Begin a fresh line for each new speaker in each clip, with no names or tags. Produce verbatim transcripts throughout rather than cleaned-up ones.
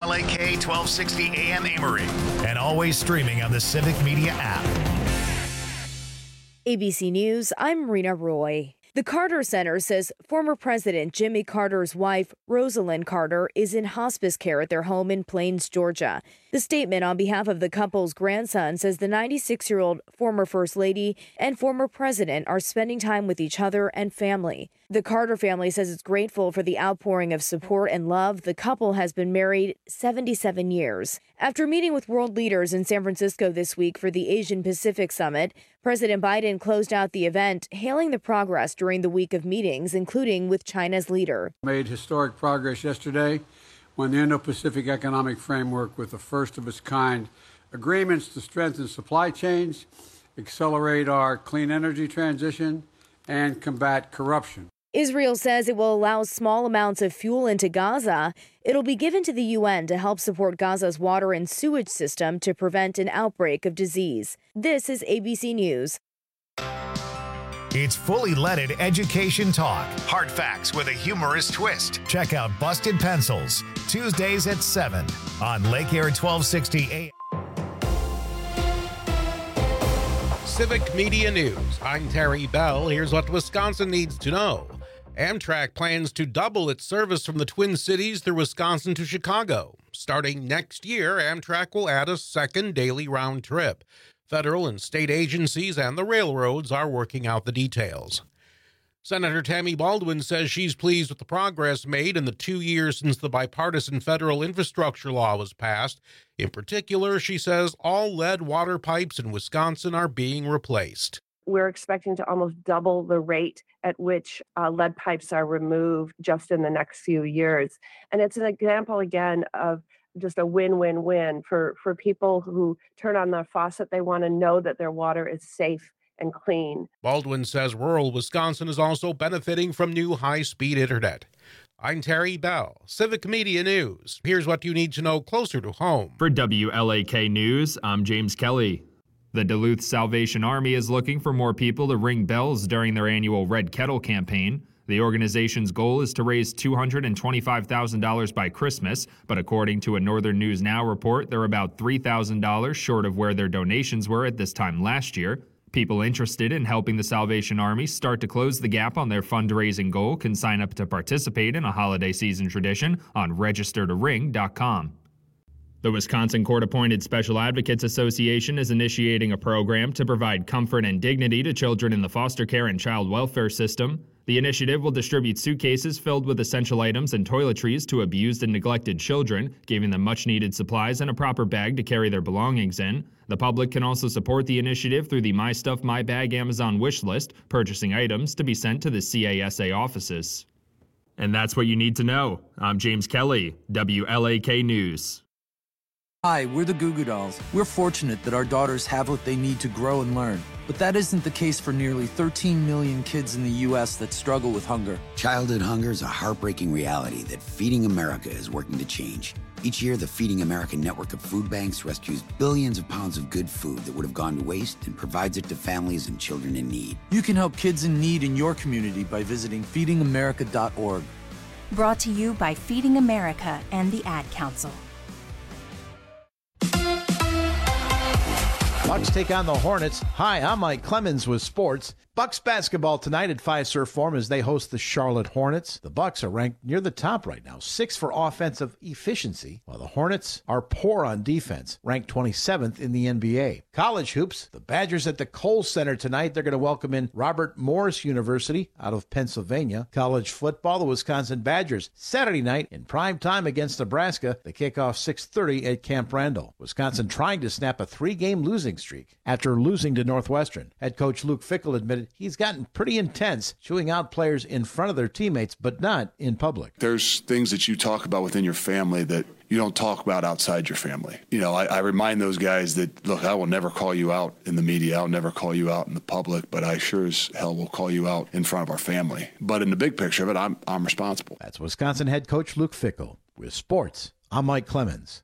L A K twelve sixty A M Amory, and always streaming on the Civic Media app.
A B C News, I'm Rena Roy. The Carter Center says former President Jimmy Carter's wife, Rosalind Carter, is in hospice care at their home in Plains, Georgia. The statement on behalf of the couple's grandson says the ninety-six-year-old former First Lady and former president are spending time with each other and family. The Carter family says it's grateful for the outpouring of support and love. The couple has been married seventy-seven years. After meeting with world leaders in San Francisco this week for the Asian Pacific Summit, President Biden closed out the event, hailing the progress during the week of meetings, including with China's leader.
Made historic progress yesterday when the Indo-Pacific Economic Framework, with the first of its kind agreements to strengthen supply chains, accelerate our clean energy transition, and combat corruption.
Israel says it will allow small amounts of fuel into Gaza. It'll be given to the U N to help support Gaza's water and sewage system to prevent an outbreak of disease. This is A B C News.
It's fully leaded education talk. Hard facts with a humorous twist. Check out Busted Pencils, Tuesdays at seven on Lake Air twelve sixty A M.
Civic Media News. I'm Terry Bell. Here's what Wisconsin needs to know. Amtrak plans to double its service from the Twin Cities through Wisconsin to Chicago. Starting next year, Amtrak will add a second daily round trip. Federal and state agencies and the railroads are working out the details. Senator Tammy Baldwin says she's pleased with the progress made in the two years since the bipartisan federal infrastructure law was passed. In particular, she says all lead water pipes in Wisconsin are being replaced.
We're expecting to almost double the rate at which uh, lead pipes are removed just in the next few years. And it's an example, again, of just a win-win-win for, for people who turn on their faucet. They want to know that their water is safe and clean.
Baldwin says rural Wisconsin is also benefiting from new high-speed internet. I'm Terry Bell, Civic Media News. Here's what you need to know closer to home.
For W L A K News, I'm James Kelly. The Duluth Salvation Army is looking for more people to ring bells during their annual Red Kettle campaign. The organization's goal is to raise two hundred twenty-five thousand dollars by Christmas, but according to a Northern News Now report, they're about three thousand dollars short of where their donations were at this time last year. People interested in helping the Salvation Army start to close the gap on their fundraising goal can sign up to participate in a holiday season tradition on register to ring dot com. The Wisconsin Court-appointed Special Advocates Association is initiating a program to provide comfort and dignity to children in the foster care and child welfare system. The initiative will distribute suitcases filled with essential items and toiletries to abused and neglected children, giving them much-needed supplies and a proper bag to carry their belongings in. The public can also support the initiative through the My Stuff, My Bag Amazon wish list, purchasing items to be sent to the C A S A offices. And that's what you need to know. I'm James Kelly, W L A K News.
Hi, we're the Goo Goo Dolls. We're fortunate that our daughters have what they need to grow and learn. But that isn't the case for nearly thirteen million kids in the U S that struggle with hunger.
Childhood hunger is a heartbreaking reality that Feeding America is working to change. Each year, the Feeding America network of food banks rescues billions of pounds of good food that would have gone to waste and provides it to families and children in need.
You can help kids in need in your community by visiting feeding america dot org.
Brought to you by Feeding America and the Ad Council.
Bucks take on the Hornets. Hi, I'm Mike Clemens with sports. Bucks basketball tonight at Fiserv Forum as they host the Charlotte Hornets. The Bucks are ranked near the top right now, sixth for offensive efficiency, while the Hornets are poor on defense, ranked twenty-seventh in the N B A. College hoops, the Badgers at the Kohl Center tonight. They're going to welcome in Robert Morris University out of Pennsylvania. College football, the Wisconsin Badgers, Saturday night in prime time against Nebraska. They kick off six thirty at Camp Randall. Wisconsin trying to snap a three-game losing streak after losing to Northwestern. Head coach Luke Fickell admitted he's gotten pretty intense, chewing out players in front of their teammates, but not in public.
There's things that you talk about within your family that you don't talk about outside your family. You know, I, I remind those guys that, look, I will never call you out in the media. I'll never call you out in the public, but I sure as hell will call you out in front of our family. But in the big picture of it, I'm, I'm responsible.
That's Wisconsin head coach Luke Fickell. With sports, I'm Mike Clemens.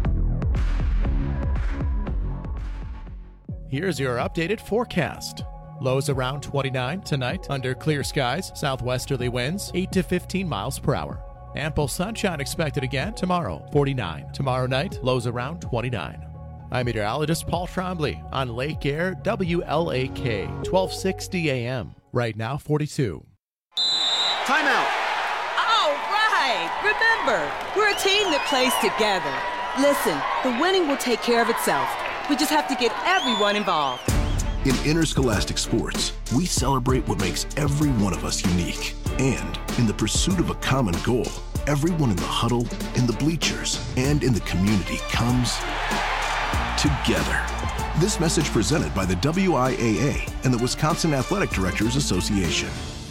Here's your updated forecast. Lows around twenty-nine tonight under clear skies, southwesterly winds eight to fifteen miles per hour. Ample sunshine expected again tomorrow, forty-nine. Tomorrow night, lows around twenty-nine. I'm meteorologist Paul Trombley on Lake Air W L A K, twelve sixty A M. Right now, forty-two.
Timeout.
All right. Remember, we're a team that plays together. Listen, the winning will take care of itself. We just have to get everyone involved.
In interscholastic sports, we celebrate what makes every one of us unique. And in the pursuit of a common goal, everyone in the huddle, in the bleachers, and in the community comes together. This message presented by the W I A A and the Wisconsin Athletic Directors Association.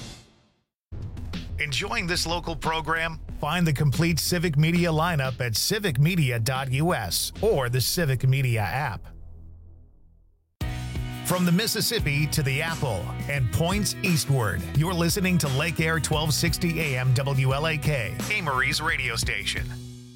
Enjoying this local program? Find the complete Civic Media lineup at civic media dot U S or the Civic Media app. From the Mississippi to the Apple and points eastward, you're listening to Lake Air twelve sixty A M W L A K, Amory's radio station.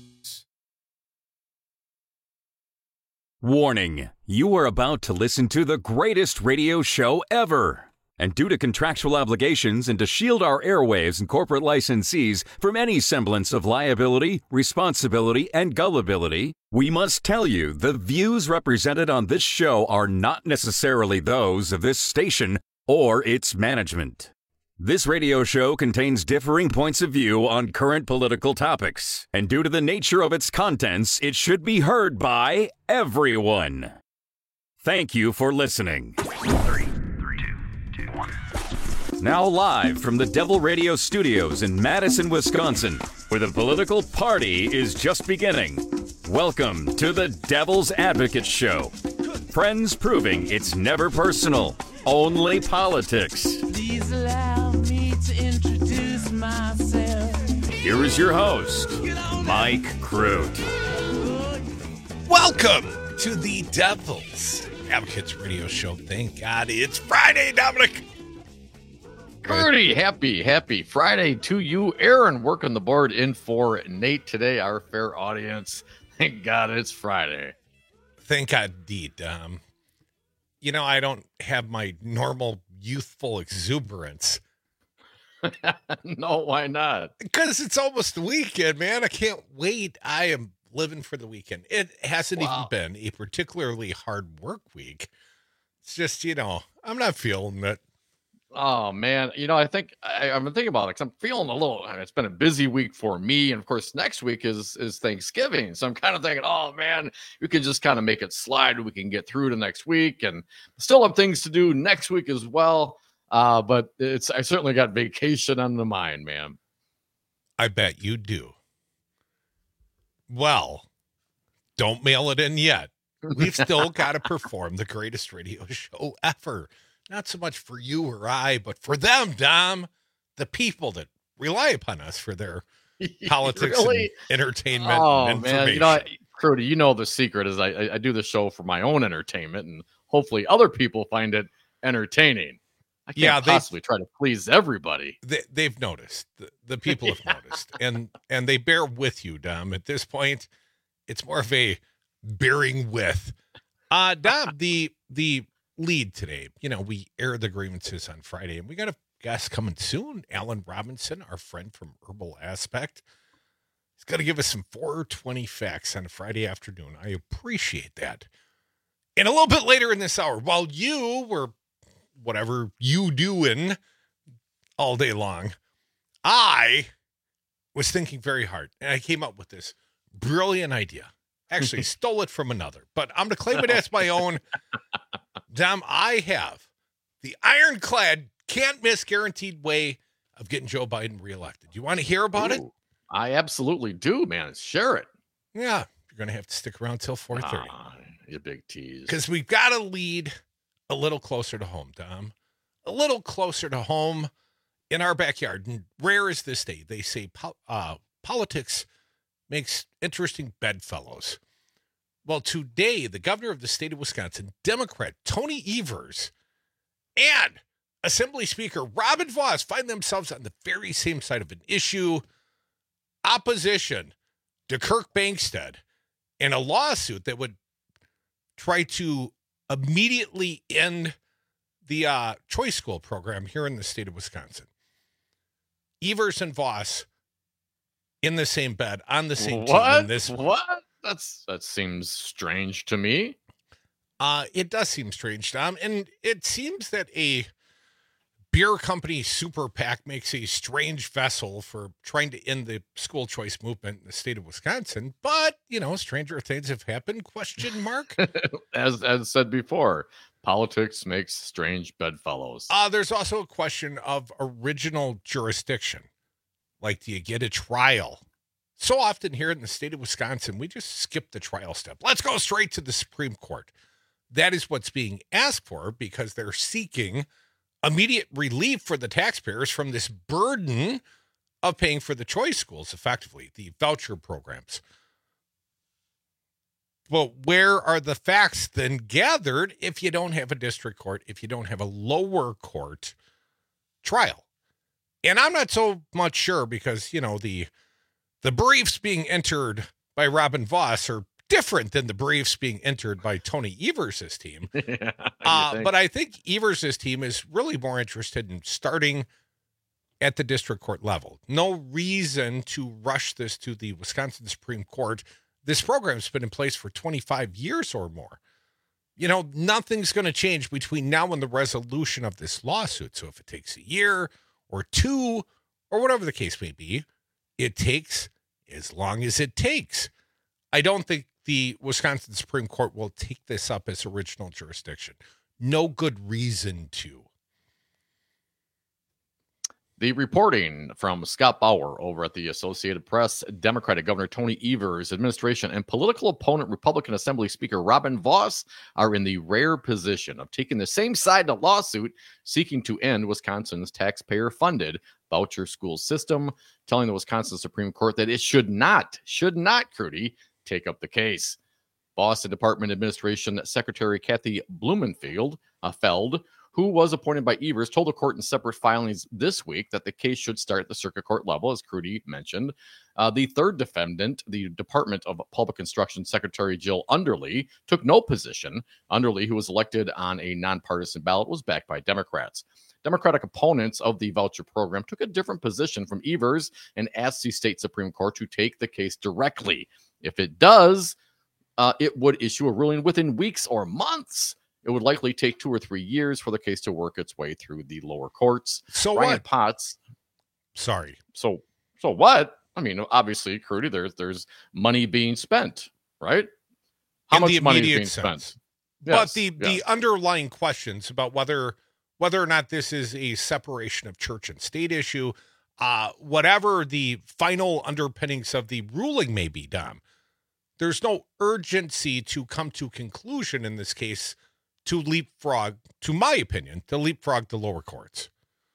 Warning, you are about to listen to the greatest radio show ever. And due to contractual obligations and to shield our airwaves and corporate licensees from any semblance of liability, responsibility, and gullibility, we must tell you the views represented on this show are not necessarily those of this station or its management. This radio show contains differing points of view on current political topics, and due to the nature of its contents, it should be heard by everyone. Thank you for listening. Now live from the Devil Radio Studios in Madison, Wisconsin, where the political party is just beginning. Welcome to the Devil's Advocate Show. Friends proving it's never personal, only politics.
Please allow me to introduce myself.
Here is your host, Mike Crute.
Welcome to the Devil's Advocates Radio Show. Thank God it's Friday, Dominic.
Pretty happy, happy Friday to you. Aaron working the board in for Nate today, our fair audience. Thank God it's Friday.
Thank God, indeed. Um, you know, I don't have my normal youthful exuberance.
No, why not?
Because it's almost the weekend, man. I can't wait. I am living for the weekend. It hasn't wow. even been a particularly hard work week. It's just, you know, I'm not feeling it.
Oh man, you know, I think I, I've been thinking about it because I'm feeling a little. I mean, it's been a busy week for me, and of course, next week is is Thanksgiving. So I'm kind of thinking, oh man, we can just kind of make it slide. We can get through to next week, and still have things to do next week as well. Uh, but it's I certainly got vacation on the mind, man.
I bet you do. Well, don't mail it in yet. We've still got to perform the greatest radio show ever. Not so much for you or I, but for them, Dom, the people that rely upon us for their politics really? and entertainment
oh,
and information.
Man. You know, Crudy, you know the secret is I, I do the show for my own entertainment, and hopefully other people find it entertaining. I can't yeah, possibly try to please everybody.
They, they've noticed. The, the people have yeah. noticed, and and they bear with you, Dom. At this point, it's more of a bearing with. Uh, Dom, the the. lead today. You know, we air the grievances on Friday, and we got a guest coming soon, Alan Robinson, our friend from Herbal Aspect. He's going to give us some four twenty facts on a Friday afternoon. I appreciate that. And a little bit later in this hour, while you were whatever you doing all day long, I was thinking very hard, and I came up with this brilliant idea. Actually stole it from another, but I'm going to claim it as my own. Dom, I have the ironclad, can't miss, guaranteed way of getting Joe Biden reelected. You want to hear about Ooh, it?
I absolutely do, man. Share it.
Yeah, you're going to have to stick around till four thirty.
Ah, you big tease.
Because we've got to lead a little closer to home, Dom. A little closer to home in our backyard. And rare is this day. They say uh, politics makes interesting bedfellows. Well, today, the governor of the state of Wisconsin, Democrat Tony Evers, and Assembly Speaker Robin Vos find themselves on the very same side of an issue. Opposition to Kirk Bangstad in a lawsuit that would try to immediately end the uh, choice school program here in the state of Wisconsin. Evers and Voss in the same bed, on the same
what?
team. In this
what? That's that seems strange to me.
Uh, it does seem strange, Tom. And it seems that a beer company super PAC makes a strange vessel for trying to end the school choice movement in the state of Wisconsin. But, you know, stranger things have happened, question mark.
as as said before, politics makes strange bedfellows.
Uh, there's also a question of original jurisdiction. Like, do you get a trial? So often here in the state of Wisconsin, we just skip the trial step. Let's go straight to the Supreme Court. That is what's being asked for because they're seeking immediate relief for the taxpayers from this burden of paying for the choice schools, effectively, the voucher programs. But where are the facts then gathered if you don't have a district court, if you don't have a lower court trial? And I'm not so much sure because, you know, the the briefs being entered by Robin Voss are different than the briefs being entered by Tony Evers' team.
yeah,
uh, but I think Evers' team is really more interested in starting at the district court level. No reason to rush this to the Wisconsin Supreme Court. This program's been in place for twenty-five years or more. You know, nothing's going to change between now and the resolution of this lawsuit. So if it takes a year or two or whatever the case may be, it takes as long as it takes. I don't think the Wisconsin Supreme Court will take this up as original jurisdiction. No good reason to.
The reporting from Scott Bauer over at the Associated Press, Democratic Governor Tony Evers' administration and political opponent Republican Assembly Speaker Robin Voss are in the rare position of taking the same side in a lawsuit seeking to end Wisconsin's taxpayer-funded voucher school system, telling the Wisconsin Supreme Court that it should not, should not, Crudy, take up the case. Boston Department Administration Secretary Kathy Blumenfield uh, Feld, who was appointed by Evers, told the court in separate filings this week that the case should start at the circuit court level, as Crudy mentioned. Uh, the third defendant, the Department of Public Instruction Secretary Jill Underly, took no position. Underly, who was elected on a nonpartisan ballot, was backed by Democrats. Democratic opponents of the voucher program took a different position from Evers and asked the state Supreme Court to take the case directly. If it does, uh, it would issue a ruling within weeks or months. It would likely take two or three years for the case to work its way through the lower courts.
So
Brian
what?
Potts.
Sorry.
So so what? I mean, obviously, Crudy, there's there's money being spent, right? How
In
much
the
money is
immediate
being
sense.
spent?
But
Yes,
the,
yes.
the underlying questions about whether whether or not this is a separation of church and state issue, uh, whatever the final underpinnings of the ruling may be, Dom, there's no urgency to come to conclusion in this case to leapfrog, to my opinion, to leapfrog the lower courts.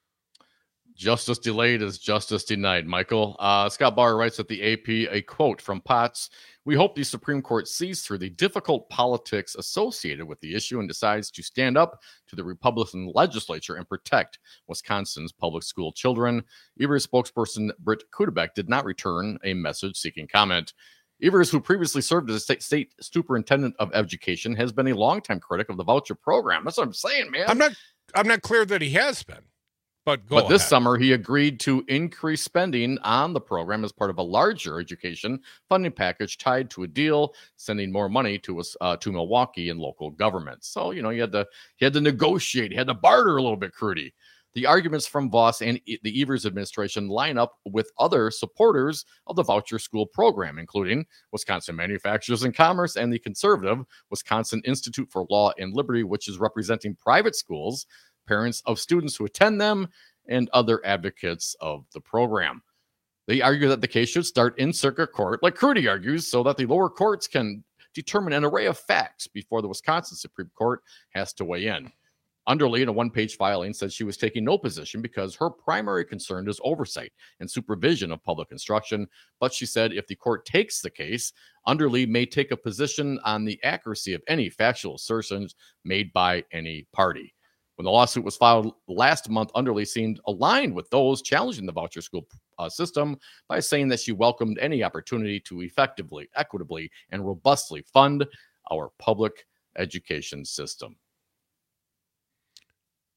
Justice delayed is justice denied, Michael. Uh, Scott Bauer writes at the A P, a quote from Potts: "We hope the Supreme Court sees through the difficult politics associated with the issue and decides to stand up to the Republican legislature and protect Wisconsin's public school children." Evers spokesperson Britt Kudebeck did not return a message seeking comment. Evers, who previously served as a state, state superintendent of education, has been a longtime critic of the voucher program. That's what I'm saying, man.
I'm not I'm not clear that he has been, but go
But this
ahead.
summer, he agreed to increase spending on the program as part of a larger education funding package tied to a deal sending more money to us uh, to Milwaukee and local governments. So, you know, you had to he had to negotiate, he had to barter a little bit, Crudy. The arguments from Voss and the Evers administration line up with other supporters of the voucher school program, including Wisconsin Manufacturers and Commerce and the conservative Wisconsin Institute for Law and Liberty, which is representing private schools, parents of students who attend them, and other advocates of the program. They argue that the case should start in circuit court, like Crudy argues, so that the lower courts can determine an array of facts before the Wisconsin Supreme Court has to weigh in. Underly, in a one-page filing, said she was taking no position because her primary concern is oversight and supervision of public instruction. But she said if the court takes the case, Underly may take a position on the accuracy of any factual assertions made by any party. When the lawsuit was filed last month, Underly seemed aligned with those challenging the voucher school uh, system by saying that she welcomed any opportunity to effectively, equitably, and robustly fund our public education system.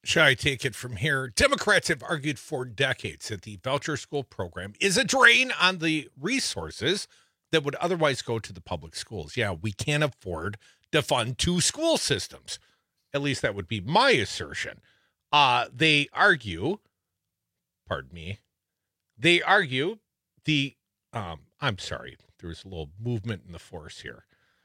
Shall I take it from here? Democrats have argued for decades that the voucher school program is a drain on the resources that would otherwise go to the public schools. Yeah, we can't afford to fund two school systems. At least that would be my assertion. Uh, they argue, pardon me, they argue the, um, I'm sorry, there was a little movement in the force here.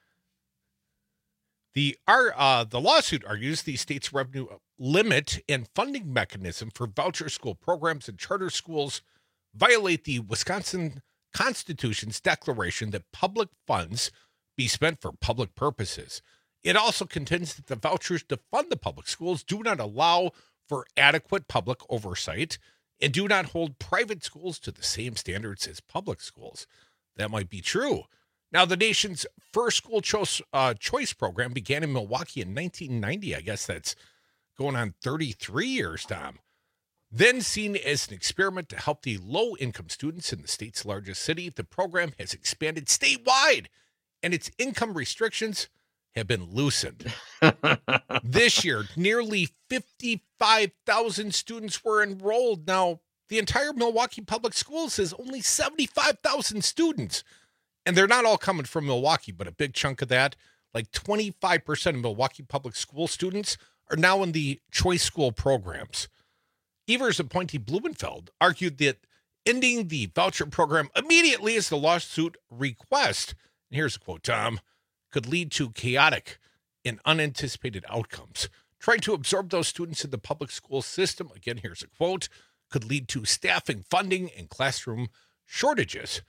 The uh, the lawsuit argues the state's revenue limit and funding mechanism for voucher school programs and charter schools violate the Wisconsin Constitution's declaration that public funds be spent for public purposes. It also contends that the vouchers to fund the public schools do not allow for adequate public oversight and do not hold private schools to the same standards as public schools. That might be true. Now, the nation's first school choice, uh, choice program began in Milwaukee in nineteen ninety. I guess that's going on thirty-three years, Tom. Then seen as an experiment to help the low-income students in the state's largest city, the program has expanded statewide, and its income restrictions have been loosened. This year, nearly fifty-five thousand students were enrolled. Now, the entire Milwaukee Public Schools has only seventy-five thousand students. And they're not all coming from Milwaukee, but a big chunk of that, like twenty-five percent of Milwaukee public school students, are now in the choice school programs. Evers appointee Blumenfeld argued that ending the voucher program immediately as the lawsuit request, and here's a quote, Tom, could lead to chaotic and unanticipated outcomes. Trying to absorb those students in the public school system, again, here's a quote, could lead to staffing, funding, and classroom shortages.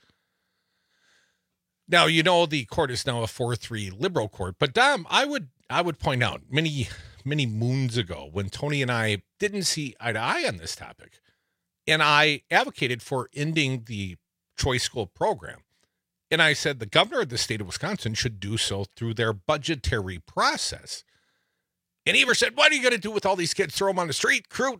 Now, you know, the court is now a four three liberal court, but Dom, I would I would point out many, many moons ago when Tony and I didn't see eye to eye on this topic, and I advocated for ending the choice school program. And I said the governor of the state of Wisconsin should do so through their budgetary process. And Evers said, what are you going to do with all these kids? Throw them on the street? Crute?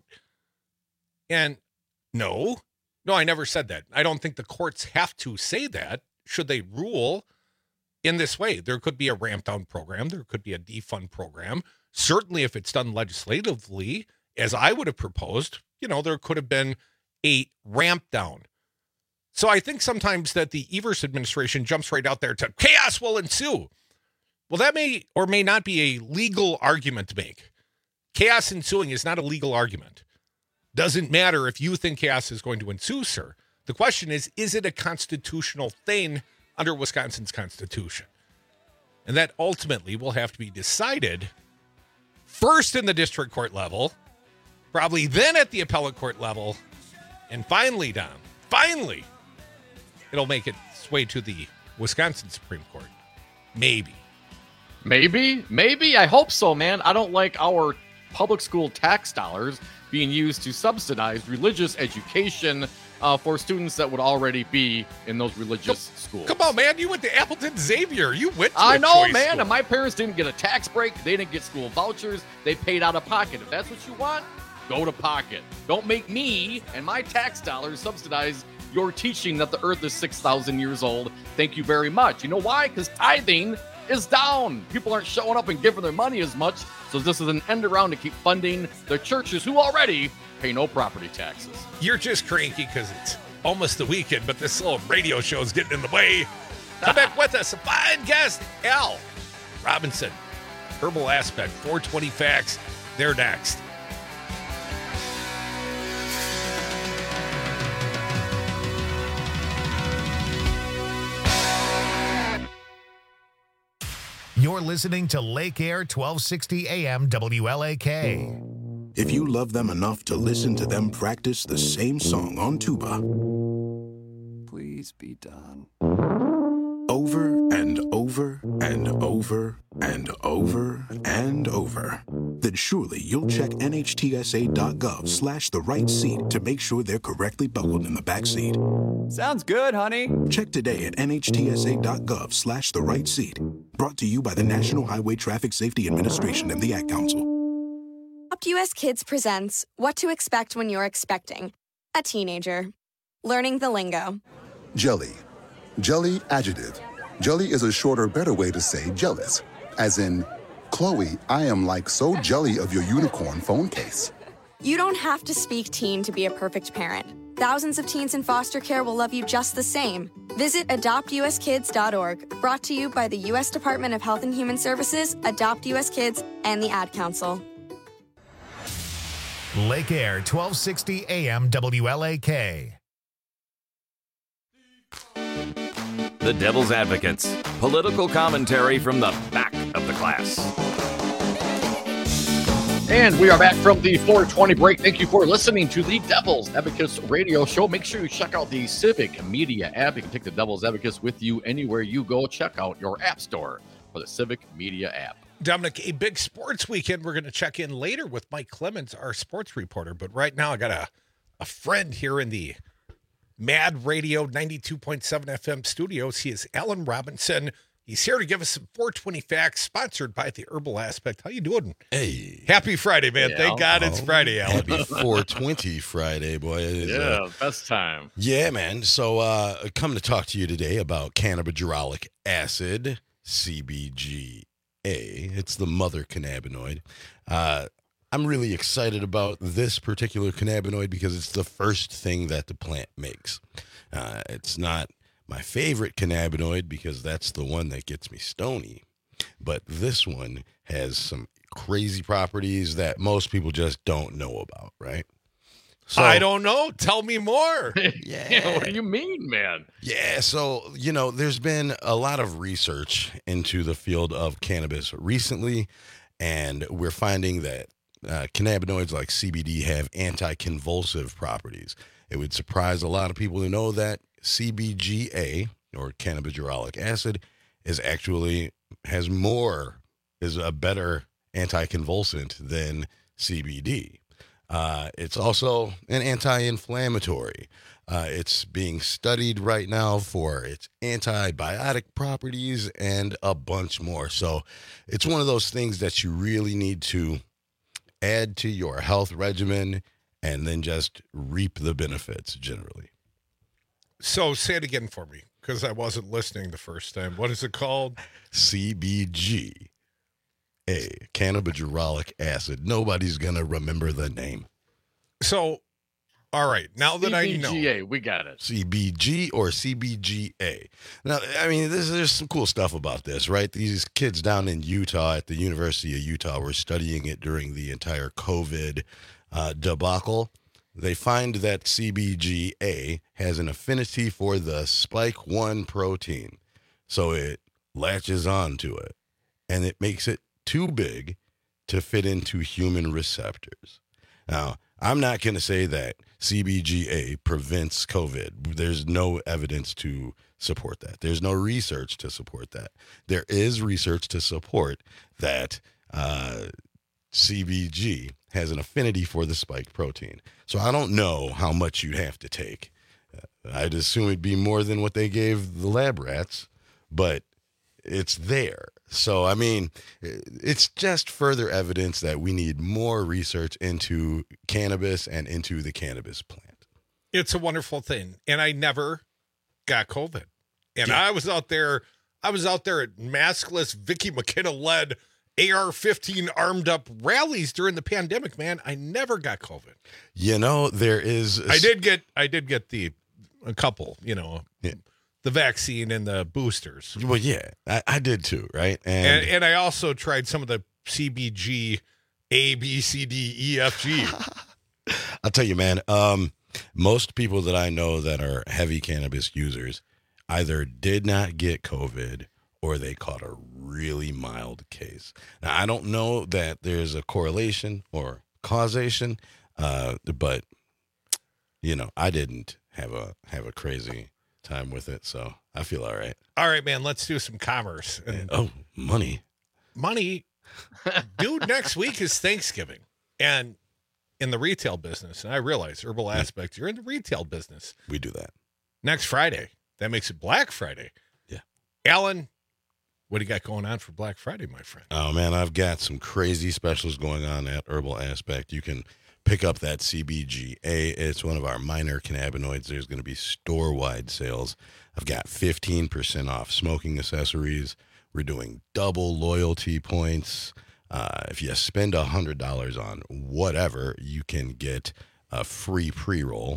And no, no, I never said that. I don't think the courts have to say that. Should they rule in this way? There could be a ramp down program. There could be a defund program. Certainly, if it's done legislatively, as I would have proposed, you know, there could have been a ramp down. So I think sometimes that the Evers administration jumps right out there to chaos will ensue. Well, that may or may not be a legal argument to make. Chaos ensuing is not a legal argument. Doesn't matter if you think chaos is going to ensue, sir. The question is, is it a constitutional thing under Wisconsin's Constitution? And that ultimately will have to be decided first in the district court level, probably then at the appellate court level, and finally, Dom, finally, it'll make its way to the Wisconsin Supreme Court. Maybe.
Maybe? Maybe? I hope so, man. I don't like our public school tax dollars being used to subsidize religious education Uh, for students that would already be in those religious
come,
schools.
Come on, man. You went to Appleton Xavier. You went to
I
a
know,
choice
man.
school.
And my parents didn't get a tax break. They didn't get school vouchers. They paid out of pocket. If that's what you want, go to pocket. Don't make me and my tax dollars subsidize your teaching that the earth is six thousand years old. Thank you very much. You know why? Because tithing is down. People aren't showing up and giving their money as much. So this is an end around to keep funding the churches who already pay no property taxes.
You're just cranky because it's almost the weekend, but this little radio show is getting in the way. Come back with us. A fine guest, Al Robinson. Herbal Aspect, four twenty Facts. They're next.
You're listening to Lake Air twelve sixty A M W L A K.
If you love them enough to listen to them practice the same song on tuba,
please be done.
Over and over and over and over and over, then surely you'll check nhtsa.gov slash the right seat to make sure they're correctly buckled in the back seat.
Sounds good, honey.
Check today at nhtsa.gov slash the right seat. Brought to you by the National Highway Traffic Safety Administration and the Ad Council.
OptUS Kids presents What to Expect When You're Expecting a Teenager. Learning the lingo.
Jelly. Jelly adjective. Jelly is a shorter, better way to say jealous. As in, Chloe, I am like so jelly of your unicorn phone case.
You don't have to speak teen to be a perfect parent. Thousands of teens in foster care will love you just the same. Visit adopt u s kids dot org, brought to you by the U S Department of Health and Human Services, Adopt U S Kids, and the Ad Council.
Lake Air, twelve sixty A M W L A K.
The Devil's Advocates. Political commentary from the back of the class.
And we are back from the four twenty break. Thank you for listening to the Devil's Advocates radio show. Make sure you check out the Civic Media app. You can take the Devil's Advocates with you anywhere you go. Check out your app store for the Civic Media app.
Dominic, a big sports weekend. We're going to check in later with Mike Clemens, our sports reporter. But right now, I got a, a friend here in the Mad Radio ninety-two point seven F M studios. He is Alan Robinson. He's here to give us some four twenty facts, sponsored by the Herbal Aspect. How you doing?
Hey.
Happy Friday, man.
Yeah.
Thank God it's
Oh,
Friday, Alan.
Happy four twenty Friday, boy. It is,
Yeah,
uh,
best time.
yeah, man. So uh, come to talk to you today about cannabigerolic acid, C B G A. It's the mother cannabinoid. Uh, I'm really excited about this particular cannabinoid because it's the first thing that the plant makes. Uh, it's not my favorite cannabinoid because that's the one that gets me stony. But this one has some crazy properties that most people just don't know about, right? So,
I don't know. Tell me more.
Yeah.
What do you mean, man?
Yeah, so, you know, there's been a lot of research into the field of cannabis recently, and we're finding that uh, cannabinoids like C B D have anti-convulsive properties. It would surprise a lot of people to know that C B G A, or cannabigerolic acid, is actually has more, is a better anticonvulsant than C B D. Uh, it's also an anti-inflammatory. Uh, it's being studied right now for its antibiotic properties and a bunch more. So it's one of those things that you really need to add to your health regimen and then just reap the benefits generally.
So say it again for me, because I wasn't listening the first time. What is it called?
C B G A, cannabigerolic acid. Nobody's going to remember the name.
So, all right, now that I know.
C B G A, we got it.
C B G or C B G A. Now, I mean, this, there's some cool stuff about this, right? These kids down in Utah at the University of Utah were studying it during the entire COVID uh, debacle. They find that C B G A has an affinity for the spike one protein. So it latches onto it, and it makes it too big to fit into human receptors. Now, I'm not going to say that C B G A prevents COVID. There's no evidence to support that. There's no research to support that. There is research to support that uh, C B G has an affinity for the spike protein. So I don't know how much you'd have to take. Uh, I'd assume it'd be more than what they gave the lab rats, but it's there. So, I mean, it's just further evidence that we need more research into cannabis and into the cannabis plant.
It's a wonderful thing. And I never got COVID. And yeah. I was out there, I was out there at maskless Vicky McKenna led A R fifteen armed up rallies during the pandemic, man. I never got COVID.
You know, there is a...
I did get I did get the a couple, you know. Yeah. The vaccine and the boosters.
Well, yeah, I, I did too, right?
And, and and I also tried some of the C B G A, B, C, D, E, F, G.
I'll tell you, man, um, most people that I know that are heavy cannabis users either did not get COVID or they caught a really mild case. Now, I don't know that there's a correlation or causation, uh, but, you know, I didn't have a have a crazy time with it, so I feel all right.
All right, man, let's do some commerce. And
oh, money.
Money. Dude, next week is Thanksgiving. And in the retail business, and I realize Herbal Aspect, you're in the retail business.
We do that.
Next Friday. That makes it Black Friday.
Yeah.
Alan, what do you got going on for Black Friday, my friend?
Oh, man, I've got some crazy specials going on at Herbal Aspect. You can pick up that C B G A. It's one of our minor cannabinoids. There's going to be store-wide sales. I've got fifteen percent off smoking accessories. We're doing double loyalty points. Uh, if you spend one hundred dollars on whatever, you can get a free pre-roll.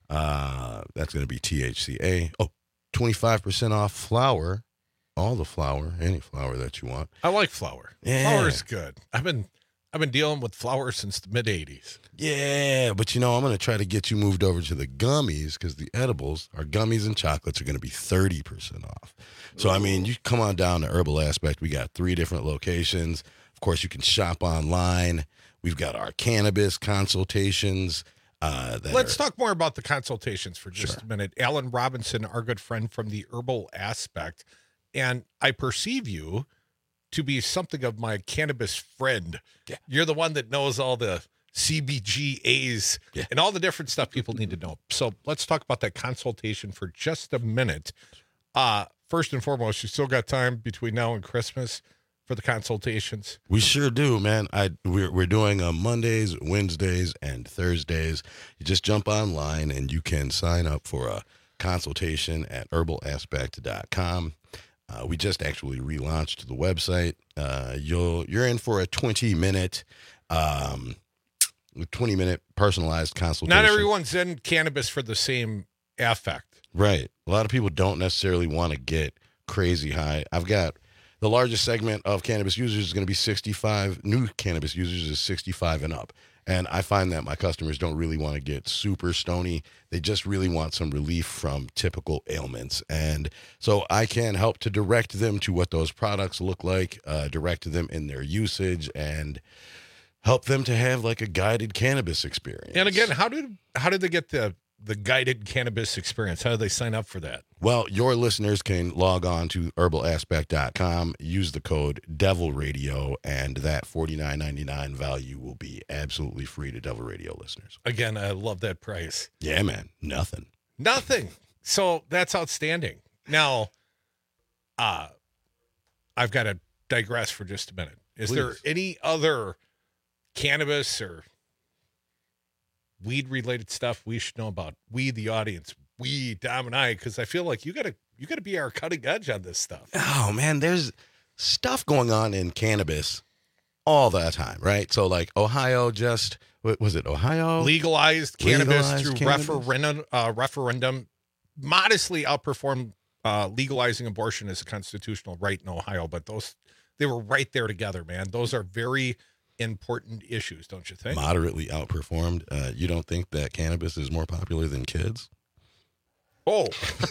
Uh, that's going to be T H C A. Oh, twenty-five percent off flour. All the flour, any flour that you want.
I like flour.
Yeah.
Flour's good. I've been I've been dealing with flour since the mid eighties.
Yeah, but you know, I'm going to try to get you moved over to the gummies because the edibles, our gummies and chocolates are going to be thirty percent off. So, I mean, you come on down to Herbal Aspect. We got three different locations. Of course, you can shop online. We've got our cannabis consultations. Uh, that
Let's
are,
talk more about the consultations for just
Sure.
a minute. Alan Robinson, our good friend from the Herbal Aspect, and I perceive you to be something of my cannabis friend.
Yeah.
You're the one that knows all the C B G As
Yeah.
and all the different stuff people need to know. So let's talk about that consultation for just a minute. Uh, first and foremost, you still got time between now and Christmas for the consultations?
We sure do, man. I we're we're doing uh, Mondays, Wednesdays, and Thursdays. You just jump online and you can sign up for a consultation at herbal aspect dot com. Uh, we just actually relaunched the website. Uh, you'll you're in for a twenty minute, um, twenty minute personalized consultation.
Not everyone's in cannabis for the same affect.
Right. A lot of people don't necessarily want to get crazy high. I've got the largest segment of cannabis users is going to be sixty-five. New cannabis users is sixty-five and up. And I find that my customers don't really want to get super stony. They just really want some relief from typical ailments. And so I can help to direct them to what those products look like, uh, direct them in their usage, and help them to have like a guided cannabis experience.
And again, how did how did they get the the guided cannabis experience? How do they sign up for that?
Well, your listeners can log on to herbal aspect dot com, use the code Devil Radio, and that forty-nine ninety-nine value will be absolutely free to Devil Radio listeners.
Again, I love that price.
Yeah, man. Nothing.
Nothing. So that's outstanding. Now, uh, I've got to digress for just a minute. Is
Please.
there any other cannabis or weed related stuff we should know about? We, the audience, we, Dom and I, because I feel like you gotta you gotta be our cutting edge on this stuff.
Oh, man, there's stuff going on in cannabis all the time, right? So, like, Ohio just, what was it, Ohio?
Legalized cannabis
Legalized
through
cannabis?
referendum, uh, referendum, modestly outperformed uh, legalizing abortion as a constitutional right in Ohio, but those, they were right there together, man. Those are very important issues, don't you think?
Moderately outperformed. Uh, you don't think that cannabis is more popular than kids?
Oh,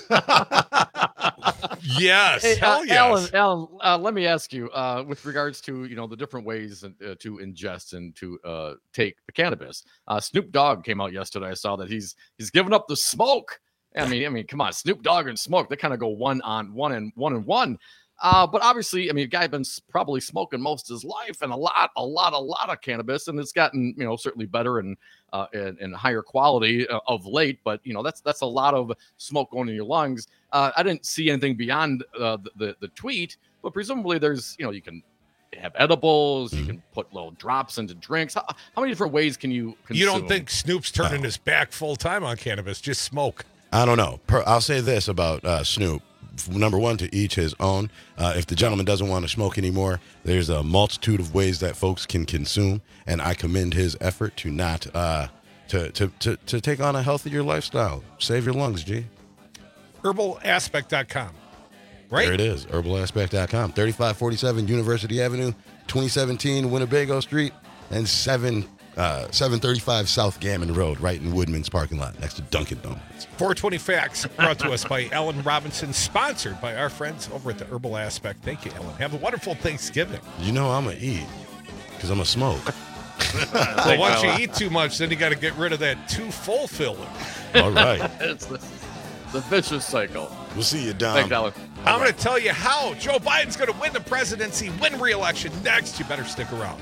yes.
Hey,
Hell
uh,
yes.
Alan, Alan uh, let me ask you, uh, with regards to, you know, the different ways uh, to ingest and to uh, take the cannabis. Uh, Snoop Dogg came out yesterday. I saw that he's he's given up the smoke. I mean, I mean, come on, Snoop Dogg and smoke, they kind of go one on one and one and one. Uh, but obviously, I mean, a guy been s- probably smoking most of his life and a lot, a lot, a lot of cannabis, and it's gotten, you know, certainly better and uh, and, and higher quality uh, of late. But you know, that's that's a lot of smoke going in your lungs. Uh, I didn't see anything beyond uh, the, the the tweet, but presumably there's, you know, you can have edibles, you can put little drops into drinks. How, how many different ways can you consume?
You don't think Snoop's turning his back full time on cannabis? Just smoke.
I don't know. Per, I'll say this about uh, Snoop. Number one, to each his own. Uh, if the gentleman doesn't want to smoke anymore, there's a multitude of ways that folks can consume, and I commend his effort to not uh, to, to to to take on a healthier lifestyle. Save your lungs, G.
herbal aspect dot com. Right?
There it is, herbal aspect dot com. thirty-five forty-seven University Avenue, twenty seventeen Winnebago Street, and seven uh, seven thirty-five South Gammon Road, right in Woodman's parking lot, next to Dunkin' Donuts.
four twenty Facts, brought to us by Alan Robinson, sponsored by our friends over at the Herbal Aspect. Thank you, Alan. Have a wonderful Thanksgiving.
You know I'm going to eat because I'm going to smoke.
Well, once you eat too much, then you got to get rid of that too full filling.
All right.
It's the, the vicious cycle.
We'll see you, Dom.
Thanks, Alan.
I'm going to tell you how Joe Biden's going to win the presidency, win re-election next. You better stick around.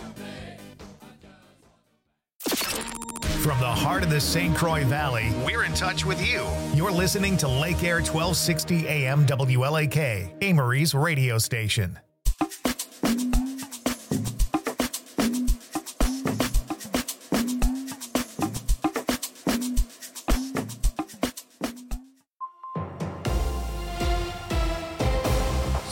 From the heart of the Saint Croix Valley, we're in touch with you. You're listening to Lake Air twelve sixty A M W L A K, Amory's radio station.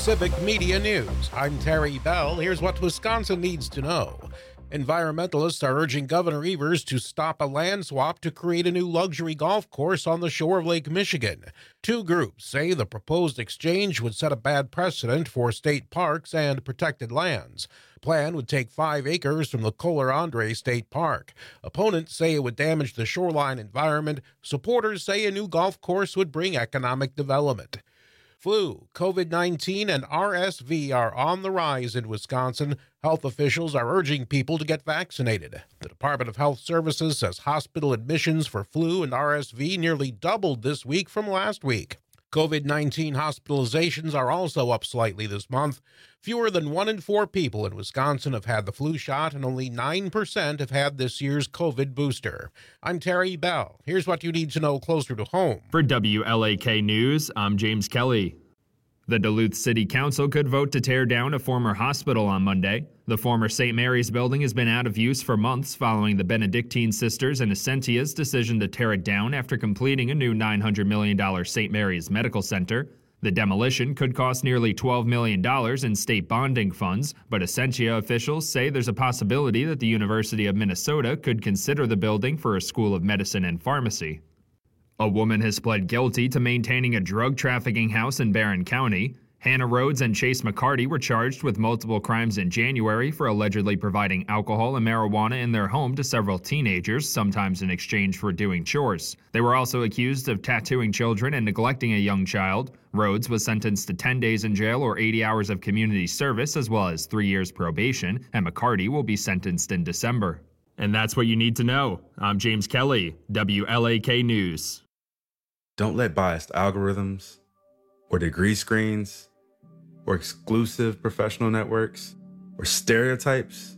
Civic Media News. I'm Terry Bell. Here's what Wisconsin needs to know. Environmentalists are urging Governor Evers to stop a land swap to create a new luxury golf course on the shore of Lake Michigan. Two groups say the proposed exchange would set a bad precedent for state parks and protected lands. The plan would take five acres from the Kohler Andre State Park. Opponents say it would damage the shoreline environment. Supporters say a new golf course would bring economic development. Flu, COVID nineteen, and R S V are on the rise in Wisconsin. Health officials are urging people to get vaccinated. The Department of Health Services says hospital admissions for flu and R S V nearly doubled this week from last week. COVID nineteen hospitalizations are also up slightly this month. Fewer than one in four people in Wisconsin have had the flu shot, and only nine percent have had this year's COVID booster. I'm Terry Bell. Here's what you need to know closer to home.
For W L A K News, I'm James Kelly. The Duluth City Council could vote to tear down a former hospital on Monday. The former Saint Mary's building has been out of use for months following the Benedictine Sisters and Essentia's decision to tear it down after completing a new nine hundred million dollars Saint Mary's Medical Center. The demolition could cost nearly twelve million dollars in state bonding funds, but Essentia officials say there's a possibility that the University of Minnesota could consider the building for a school of medicine and pharmacy. A woman has pled guilty to maintaining a drug trafficking house in Barron County. Hannah Rhodes and Chase McCarty were charged with multiple crimes in January for allegedly providing alcohol and marijuana in their home to several teenagers, sometimes in exchange for doing chores. They were also accused of tattooing children and neglecting a young child. Rhodes was sentenced to ten days in jail or eighty hours of community service, as well as three years probation, and McCarty will be sentenced in December. And that's what you need to know. I'm James Kelly, W L A K News.
Don't let biased algorithms or degree screens or exclusive professional networks or stereotypes.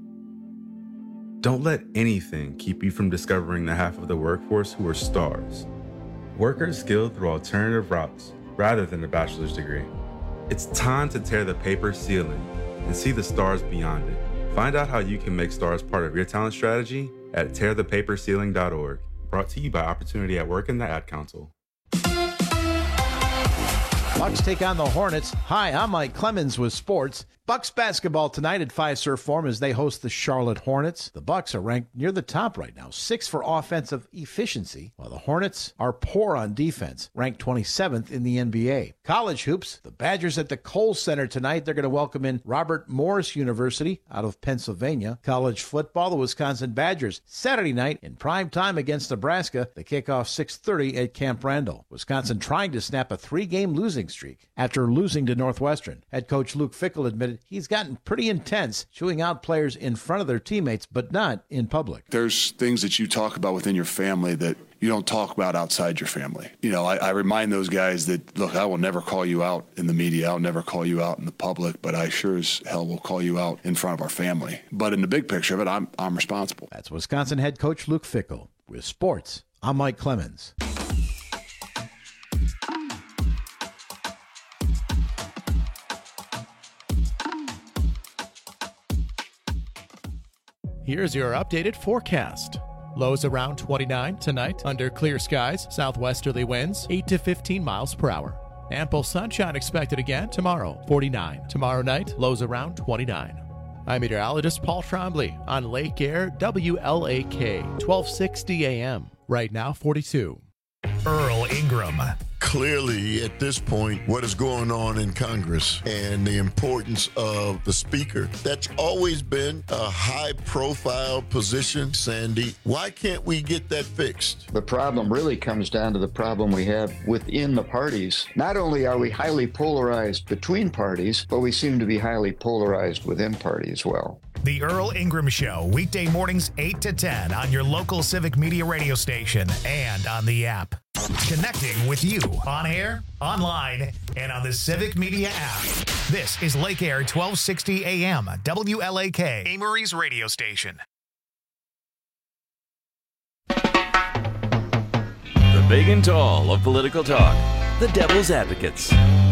Don't let anything keep you from discovering the half of the workforce who are stars. Workers skilled through alternative routes rather than a bachelor's degree. It's time to tear the paper ceiling and see the stars beyond it. Find out how you can make stars part of your talent strategy at tear the paper ceiling dot org. Brought to you by Opportunity at Work and the Ad Council.
Bucks take on the Hornets. Hi, I'm Mike Clemens with sports. Bucks basketball tonight at Fiserv Forum as they host the Charlotte Hornets. The Bucks are ranked near the top right now, sixth for offensive efficiency, while the Hornets are poor on defense, ranked twenty-seventh in the N B A. College hoops, the Badgers at the Kohl Center tonight. They're going to welcome in Robert Morris University out of Pennsylvania. College football, the Wisconsin Badgers, Saturday night in prime time against Nebraska. They kick off six thirty at Camp Randall. Wisconsin trying to snap a three-game losing streak after losing to Northwestern. Head coach Luke Fickell admitted he's gotten pretty intense, chewing out players in front of their teammates, but not in public.
There's things that you talk about within your family that you don't talk about outside your family. You know, I, I remind those guys that, look, I will never call you out in the media. I'll never call you out in the public, but I sure as hell will call you out in front of our family. But in the big picture of it, I'm, I'm responsible.
That's Wisconsin head coach Luke Fickell. With sports, I'm Mike Clemens.
Here's your updated forecast. Lows around twenty-nine tonight under clear skies, southwesterly winds eight to fifteen miles per hour. Ample sunshine expected again tomorrow, forty-nine. Tomorrow night, lows around twenty-nine. I'm meteorologist Paul Trombley on Lake Air W L A K, twelve sixty A M. Right now, forty-two.
Earl Ingram.
Clearly, at this point, what is going on in Congress and the importance of the Speaker, that's always been a high-profile position, Sandy. Why can't we get that fixed?
The problem really comes down to the problem we have within the parties. Not only are we highly polarized between parties, but we seem to be highly polarized within party as well.
The Earl Ingram Show, weekday mornings eight to ten on your local Civic Media radio station and on the app. Connecting with you on air, online, and on the Civic Media app. This is Lake Air twelve sixty A M, W L A K, Amory's radio station.
The big and tall of political talk, the Devil's Advocates.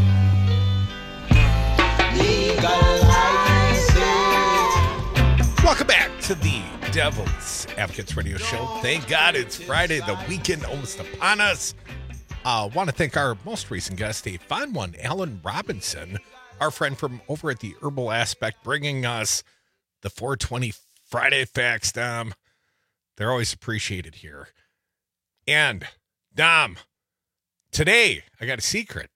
Welcome back to the Devil's Advocates radio show. Thank God it's Friday, the weekend almost upon us. I uh, want to thank our most recent guest, a fun one, Alan Robinson, our friend from over at the Herbal Aspect, bringing us the four twenty Friday facts, Dom. They're always appreciated here. And, Dom, today I got a secret.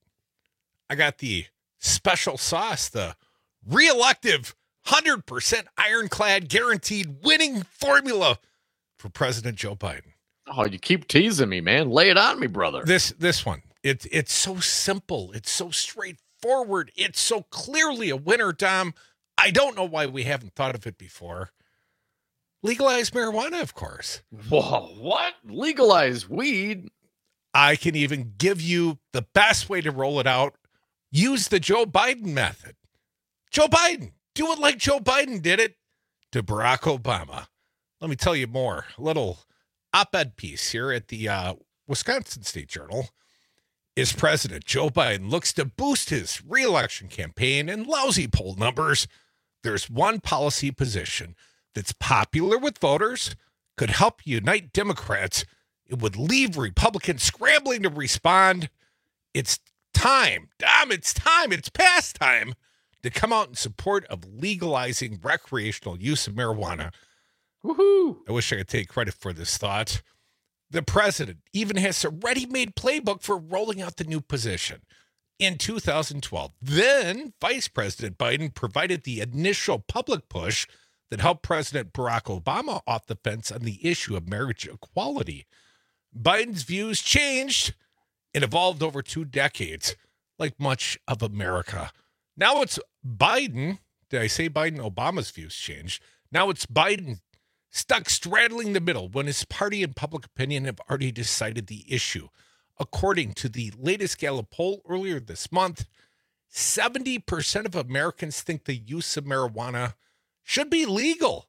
I got the special sauce, the re-elective one hundred percent ironclad guaranteed winning formula for President Joe Biden.
Oh, you keep teasing me, man. Lay it on me, brother.
This this one, it, it's so simple. It's so straightforward. It's so clearly a winner, Dom. I don't know why we haven't thought of it before. Legalize marijuana, of course.
Whoa, what? Legalize weed?
I can even give you the best way to roll it out. Use the Joe Biden method. Joe Biden. Do it like Joe Biden did it to Barack Obama. Let me tell you more. A little op-ed piece here at the uh, Wisconsin State Journal. Is President Joe Biden looks to boost his re-election campaign and lousy poll numbers. There's one policy position that's popular with voters, could help unite Democrats. It would leave Republicans scrambling to respond. It's time. Damn, it's time. It's past time to come out in support of legalizing recreational use of marijuana.
Woohoo!
I wish I could take credit for this thought. The president even has a ready-made playbook for rolling out the new position. In two thousand twelve, then Vice President Biden provided the initial public push that helped President Barack Obama off the fence on the issue of marriage equality. Biden's views changed and evolved over two decades, like much of America. Now it's Biden. Did I say Biden? Obama's views changed. Now it's Biden stuck straddling the middle when his party and public opinion have already decided the issue. According to the latest Gallup poll earlier this month, seventy percent of Americans think the use of marijuana should be legal.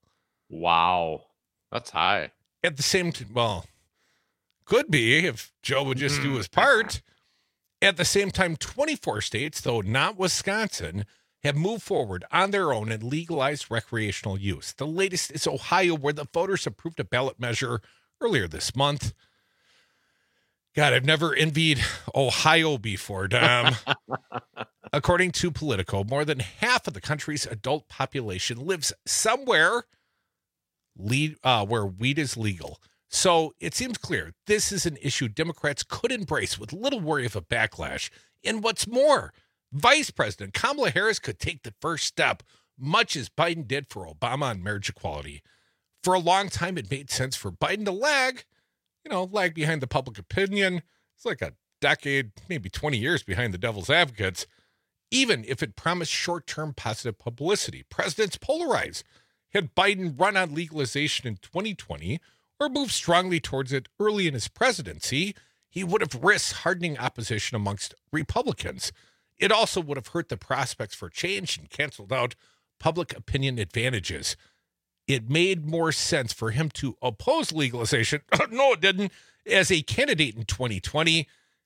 Wow. That's high.
At the same time, well, could be if Joe would just do his part. At the same time, twenty-four states, though not Wisconsin, have moved forward on their own and legalized recreational use. The latest is Ohio, where the voters approved a ballot measure earlier this month. God, I've never envied Ohio before, Dom. According to Politico, more than half of the country's adult population lives somewhere lead, uh, where weed is legal. So it seems clear this is an issue Democrats could embrace with little worry of a backlash. And what's more, Vice President Kamala Harris could take the first step, much as Biden did for Obama on marriage equality. For a long time, it made sense for Biden to lag, you know, lag behind the public opinion. It's like a decade, maybe twenty years behind the devil's advocates, even if it promised short-term positive publicity. Presidents polarize. Had Biden run on legalization in twenty twenty or moved strongly towards it early in his presidency, he would have risked hardening opposition amongst Republicans. It also would have hurt the prospects for change and canceled out public opinion advantages. It made more sense for him to oppose legalization, no, it didn't, as a candidate in twenty twenty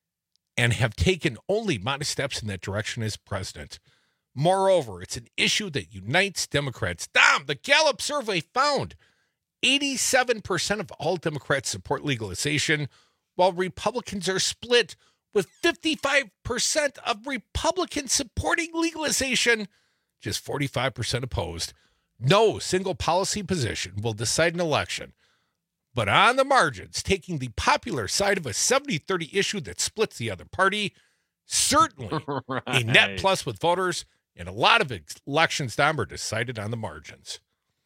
and have taken only modest steps in that direction as president. Moreover, it's an issue that unites Democrats. Damn, the Gallup survey found eighty-seven percent of all Democrats support legalization, while Republicans are split, with fifty-five percent of Republicans supporting legalization, just forty-five percent opposed. No single policy position will decide an election, but on the margins, taking the popular side of a seventy thirty issue that splits the other party, certainly right. A net plus with voters, and a lot of elections down are decided on the margins.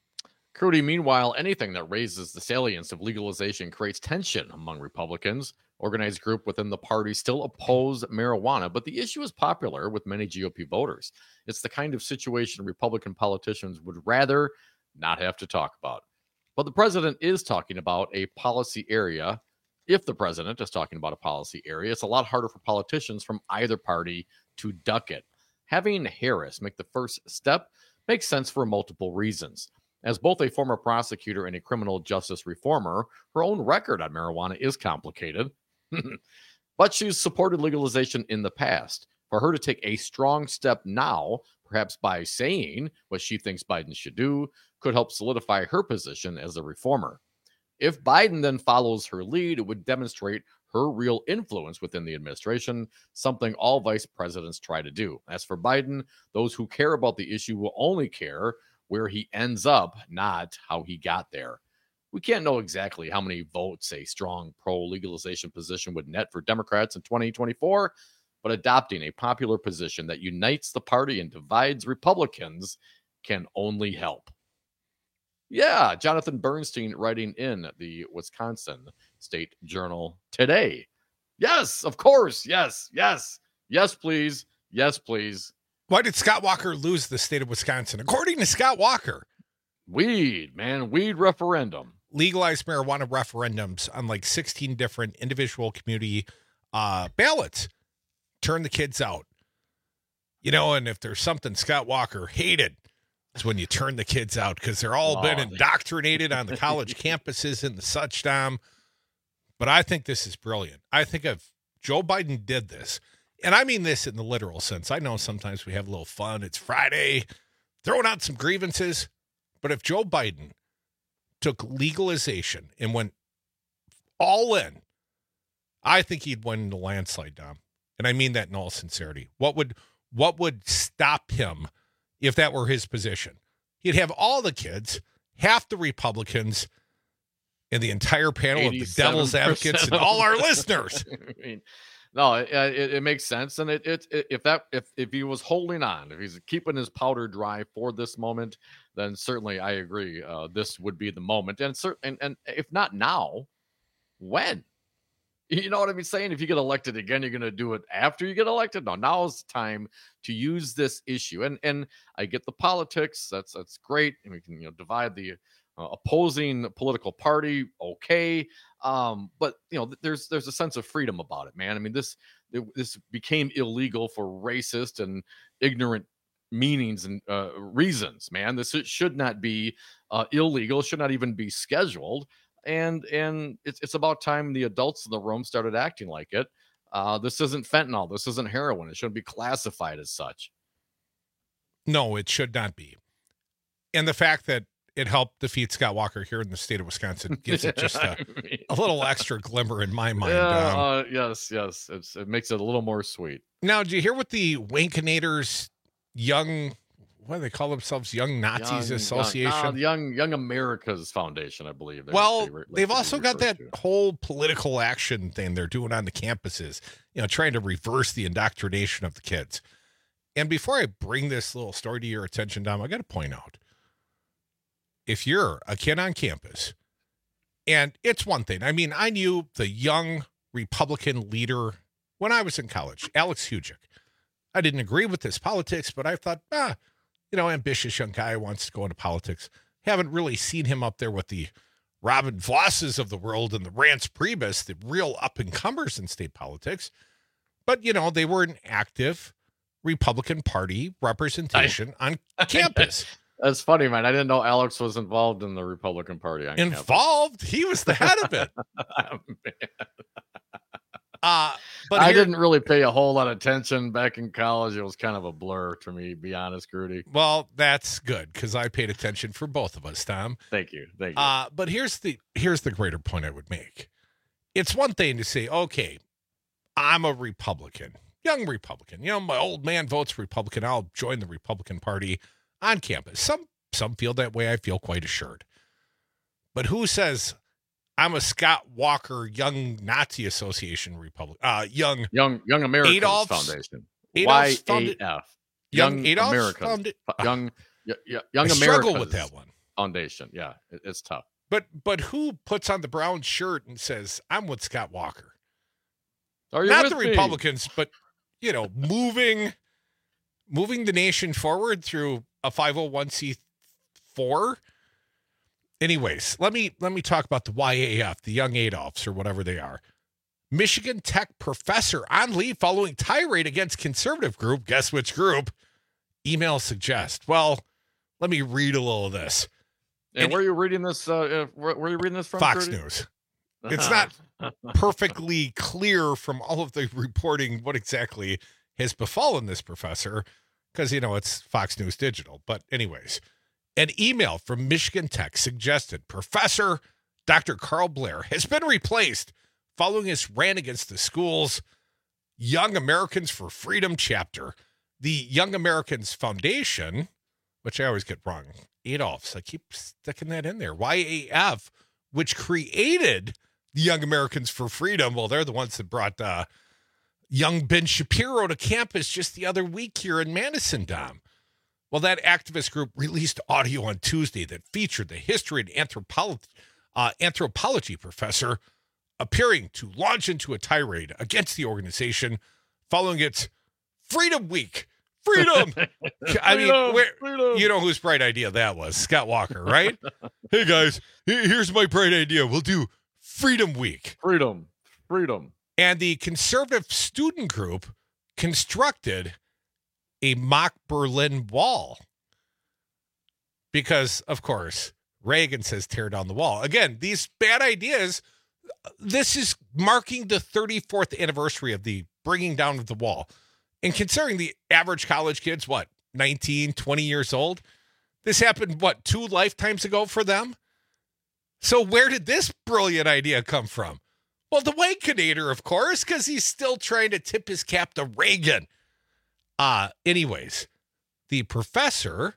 Crudy, meanwhile, anything that raises the salience of legalization creates tension among Republicans. Organized group within the party still oppose marijuana, but the issue is popular with many G O P voters. It's the kind of situation Republican politicians would rather not have to talk about. But the president is talking about a policy area. If the president is talking about a policy area, it's a lot harder for politicians from either party to duck it. Having Harris make the first step makes sense for multiple reasons. As both a former prosecutor and a criminal justice reformer, her own record on marijuana is complicated. But she's supported legalization in the past. For her to take a strong step now, perhaps by saying what she thinks Biden should do, could help solidify her position as a reformer. If Biden then follows her lead, it would demonstrate her real influence within the administration, something all vice presidents try to do. As for Biden, those who care about the issue will only care where he ends up, not how he got there. We can't know exactly how many votes a strong pro-legalization position would net for Democrats in twenty twenty-four, but adopting a popular position that unites the party and divides Republicans can only help. Yeah, Jonathan Bernstein writing in the Wisconsin State Journal today. Yes, of course. Yes, yes, yes, please. Yes, please.
Why did Scott Walker lose the state of Wisconsin? According to Scott Walker,
weed, man, weed referendum.
Legalized marijuana referendums on like sixteen different individual community uh, ballots. Turn the kids out. You know, and if there's something Scott Walker hated, it's when you turn the kids out because they're all oh, been indoctrinated on the college campuses and the such, Dom. But I think this is brilliant. I think if Joe Biden did this, and I mean this in the literal sense. I know sometimes we have a little fun. It's Friday, throwing out some grievances. But if Joe Biden took legalization and went all in, I think he'd win the landslide, Dom. And I mean that in all sincerity. What would what would stop him if that were his position? He'd have all the kids, half the Republicans, and the entire panel of the devil's advocates and all our listeners.
I mean, no, it, it, it makes sense. And it, it, it if that if, if he was holding on, if he's keeping his powder dry for this moment, then certainly I agree. Uh, this would be the moment. And, and and if not now, when? You know what I mean? Saying if you get elected again, you're going to do it after you get elected. No, now is the time to use this issue. And and I get the politics. That's that's great. And we can you know divide the uh, opposing political party. Okay, um, but you know there's there's a sense of freedom about it, man. I mean this this became illegal for racist and ignorant meanings and uh, reasons, man. This should not be uh, illegal. It should not even be scheduled. And and it's it's about time the adults in the room started acting like it. Uh, this isn't fentanyl. This isn't heroin. It shouldn't be classified as such.
No, it should not be. And the fact that it helped defeat Scott Walker here in the state of Wisconsin gives it just a, mean, a little extra glimmer in my mind.
Yeah, um, uh, yes, yes. It's, it makes it a little more sweet.
Now, did you hear what the Wankinators young... What do they call themselves? Young Nazis
young,
Association?
Young, uh, young Young America's Foundation, I believe.
Well, they, they've also got that to. whole political action thing they're doing on the campuses, you know, trying to reverse the indoctrination of the kids. And before I bring this little story to your attention, Dom, I got to point out, if you're a kid on campus, and it's one thing. I mean, I knew the young Republican leader when I was in college, Alex Hujic. I didn't agree with his politics, but I thought, ah, you know, ambitious young guy wants to go into politics. Haven't really seen him up there with the Robin Vosses of the world and the Rance Priebus, the real up-and-comers in state politics. But, you know, they were an active Republican Party representation I, on campus.
That's funny, man. I didn't know Alex was involved in the Republican Party. On
involved?
Campus.
He was the head of it.
oh,
Uh, but
I
here,
didn't really pay a whole lot of attention back in college. It was kind of a blur to me, to be honest, Grudy.
Well, that's good because I paid attention for both of us, Tom.
Thank you. Thank you.
Uh, but here's the here's the greater point I would make. It's one thing to say, okay, I'm a Republican, young Republican. You know, my old man votes Republican. I'll join the Republican Party on campus. Some some feel that way. I feel quite assured. But who says I'm a Scott Walker Young Nazi Association Republic, uh, young
young young Americans
Adolf's,
Foundation,
Y
A F,
Young, young
Americans,
founded,
young y- y- young
I
Americans
struggle with that one.
Foundation. Yeah, it, it's tough.
But but who puts on the brown shirt and says I'm with Scott Walker?
Are you
Not
with
the
me?
Republicans, but you know, moving moving the nation forward through a five oh one c four. Anyways, let me let me talk about the Y A F, the Young Adolphs, or whatever they are. Michigan Tech professor on leave following tirade against conservative group. Guess which group? Email suggest. Well, let me read a little of this.
And, and where are you reading this? Uh, where, where are you reading this from?
Fox
Trudy?
News. It's not perfectly clear from all of the reporting what exactly has befallen this professor because, you know, it's Fox News Digital. But anyways, an email from Michigan Tech suggested professor Doctor Carl Blair has been replaced following his rant against the school's Young Americans for Freedom chapter. The Young Americans Foundation, which I always get wrong, Adolph's, I keep sticking that in there, Y A F, which created the Young Americans for Freedom. Well, they're the ones that brought uh, young Ben Shapiro to campus just the other week here in Madison, Dom. Well, that activist group released audio on Tuesday that featured the history and anthropology, uh, anthropology professor appearing to launch into a tirade against the organization following its Freedom Week. Freedom! I mean,
Freedom,
where,
freedom.
you know whose bright idea that was? Scott Walker, right? Hey, guys, here's my bright idea. We'll do Freedom Week.
Freedom. Freedom.
And the conservative student group constructed a mock Berlin Wall because, of course, Reagan says tear down the wall. Again, these bad ideas, this is marking the thirty-fourth anniversary of the bringing down of the wall. And considering the average college kid's, what, nineteen, twenty years old? This happened, what, two lifetimes ago for them? So where did this brilliant idea come from? Well, the Wakenator, of course, because he's still trying to tip his cap to Reagan. Uh, anyways, the professor,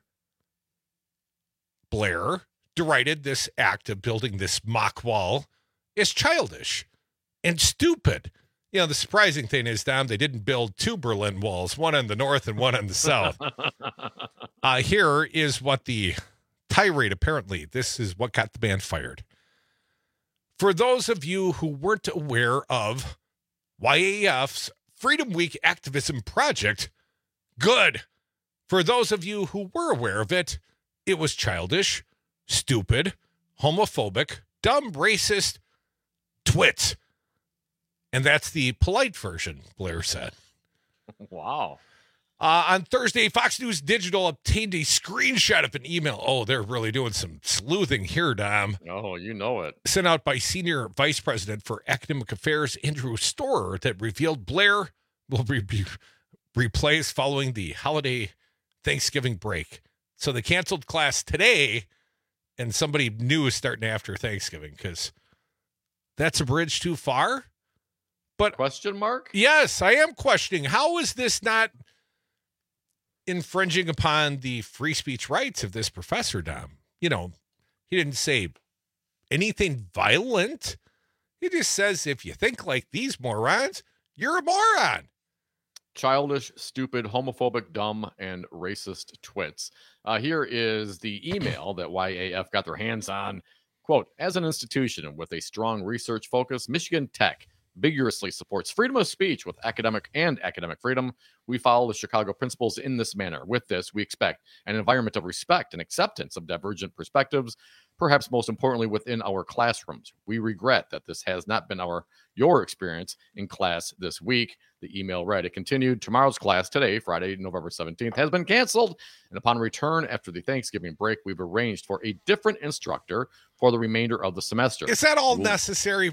Blair, derided this act of building this mock wall as childish and stupid. You know, the surprising thing is, Dom, they didn't build two Berlin walls, one on the north and one on the south. uh, here is what the tirade, apparently, this is what got the man fired. For those of you who weren't aware of Y A F's Freedom Week activism project, good. For those of you who were aware of it, it was childish, stupid, homophobic, dumb, racist, twits. And that's the polite version, Blair said.
Wow.
Uh, on Thursday, Fox News Digital obtained a screenshot of an email. Oh, they're really doing some sleuthing here, Dom.
Oh, you know it.
Sent out by Senior Vice President for Academic Affairs, Andrew Storer, that revealed Blair will be, be replaced following the holiday Thanksgiving break. So they canceled class today, and somebody new is starting after Thanksgiving because that's a bridge too far. But
question mark?
Yes, I am questioning. How is this not infringing upon the free speech rights of this professor, Dom? You know, he didn't say anything violent. He just says, if you think like these morons, you're a moron.
Childish, stupid, homophobic, dumb, and racist twits. Uh, here is the email that Y A F got their hands on. Quote, as an institution with a strong research focus, Michigan Tech vigorously supports freedom of speech with academic and academic freedom. We follow the Chicago principles in this manner. With this, we expect an environment of respect and acceptance of divergent perspectives, perhaps most importantly within our classrooms. We regret that this has not been our your experience in class this week. The email read, it continued, tomorrow's class today, Friday, November seventeenth, has been canceled. And upon return after the Thanksgiving break, we've arranged for a different instructor for the remainder of the semester.
Is that all necessary?